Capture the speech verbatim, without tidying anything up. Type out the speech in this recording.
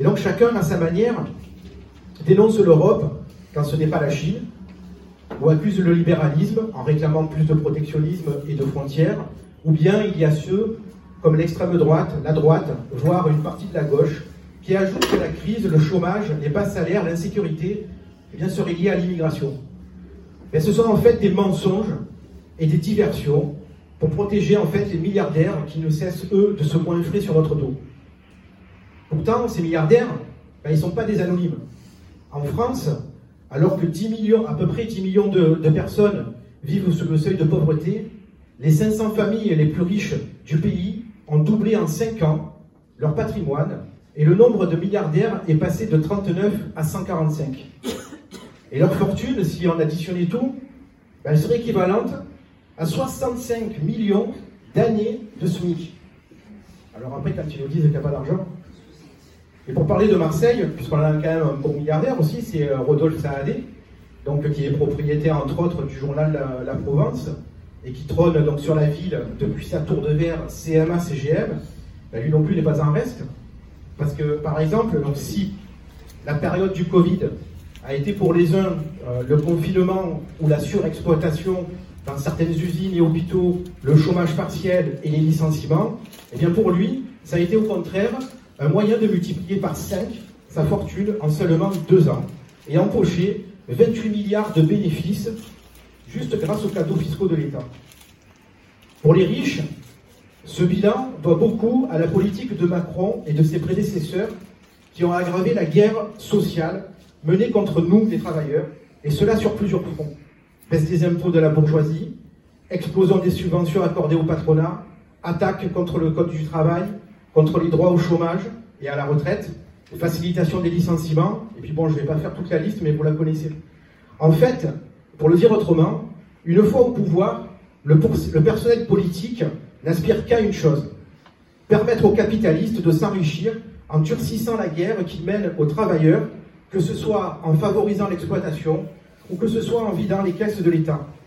Et donc chacun, à sa manière, dénonce l'Europe quand ce n'est pas la Chine, ou accuse le libéralisme en réclamant plus de protectionnisme et de frontières, ou bien il y a ceux, comme l'extrême droite, la droite, voire une partie de la gauche, qui ajoutent que la crise, le chômage, les bas salaires, l'insécurité, eh bien, seraient liés à l'immigration. Mais ce sont en fait des mensonges et des diversions pour protéger en fait les milliardaires qui ne cessent, eux, de se goinfrer sur notre dos. Pourtant, ces milliardaires, ben, ils ne sont pas des anonymes. En France, alors que dix millions, à peu près dix millions de, de personnes vivent sous le seuil de pauvreté, les cinq cents familles les plus riches du pays ont doublé en cinq ans leur patrimoine et le nombre de milliardaires est passé de trente-neuf à cent quarante-cinq. Et leur fortune, si on additionnait tout, ben, elle serait équivalente à soixante-cinq millions d'années de SMIC. Alors après, quand ils nous disent qu'il n'y a pas d'argent. Et pour parler de Marseille, puisqu'on a quand même un bon milliardaire aussi, c'est Rodolphe Saadé, donc, qui est propriétaire entre autres du journal La, La Provence, et qui trône donc sur la ville depuis sa tour de verre C M A C G M, ben, lui non plus n'est pas en reste. Parce que, par exemple, donc, si la période du Covid a été pour les uns euh, le confinement ou la surexploitation dans certaines usines et hôpitaux, le chômage partiel et les licenciements, eh bien pour lui, ça a été au contraire un moyen de multiplier par cinq sa fortune en seulement deux ans et empocher vingt-huit milliards de bénéfices juste grâce aux cadeaux fiscaux de l'État. Pour les riches, ce bilan doit beaucoup à la politique de Macron et de ses prédécesseurs qui ont aggravé la guerre sociale menée contre nous, les travailleurs, et cela sur plusieurs fronts. Baisse des impôts de la bourgeoisie, explosion des subventions accordées au patronat, attaque contre le code du travail, contre les droits au chômage et à la retraite, facilitation des licenciements, et puis bon, je ne vais pas faire toute la liste, mais vous la connaissez. En fait, pour le dire autrement, une fois au pouvoir, le, le personnel politique n'aspire qu'à une chose, permettre aux capitalistes de s'enrichir en durcissant la guerre qu'ils mènent aux travailleurs, que ce soit en favorisant l'exploitation ou que ce soit en vidant les caisses de l'État.